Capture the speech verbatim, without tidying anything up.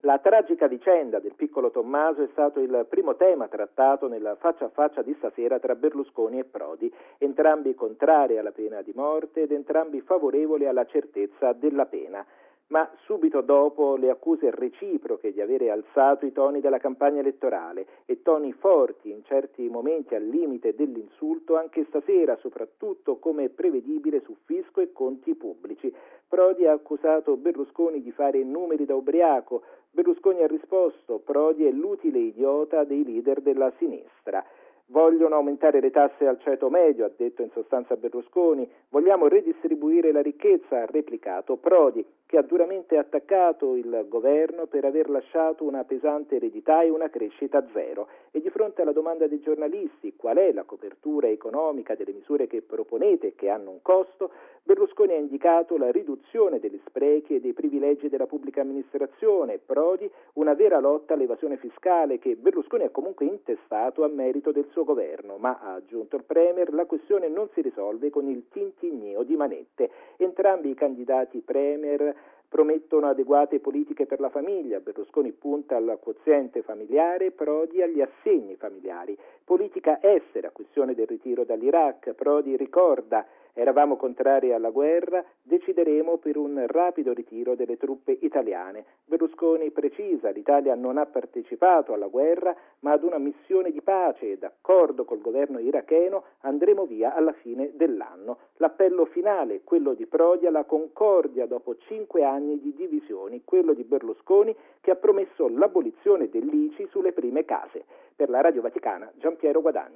La tragica vicenda del piccolo Tommaso è stato il primo tema trattato nel faccia a faccia di stasera tra Berlusconi e Prodi, entrambi contrari alla pena di morte ed entrambi favorevoli alla certezza della pena. Ma subito dopo le accuse reciproche di avere alzato i toni della campagna elettorale e toni forti in certi momenti al limite dell'insulto, anche stasera, soprattutto come prevedibile su fisco e conti pubblici. Prodi ha accusato Berlusconi di fare numeri da ubriaco. Berlusconi ha risposto: Prodi è l'utile idiota dei leader della sinistra. Vogliono aumentare le tasse al ceto medio, ha detto in sostanza Berlusconi. Vogliamo redistribuire la ricchezza, ha replicato Prodi, che ha duramente attaccato il governo per aver lasciato una pesante eredità e una crescita zero. E di fronte alla domanda dei giornalisti qual è la copertura economica delle misure che proponete e che hanno un costo, Berlusconi ha indicato la riduzione degli sprechi e dei privilegi della pubblica amministrazione. Prodi una vera lotta all'evasione fiscale che Berlusconi ha comunque intestato a merito del suo governo, ma ha aggiunto il Premier, la questione non si risolve con il tintinnio di manette. Entrambi i candidati Premier promettono adeguate politiche per la famiglia. Berlusconi punta al quoziente familiare, Prodi agli assegni familiari. Politica estera, questione del ritiro dall'Iraq. Prodi ricorda: eravamo contrari alla guerra, decideremo per un rapido ritiro delle truppe italiane. Berlusconi precisa: l'Italia non ha partecipato alla guerra, ma ad una missione di pace e d'accordo col governo iracheno andremo via alla fine dell'anno. L'appello finale, quello di Prodi alla concordia dopo cinque anni di divisioni, quello di Berlusconi che ha promesso l'abolizione dell'I C I sulle prime case. Per la Radio Vaticana, Giampiero Guadagni.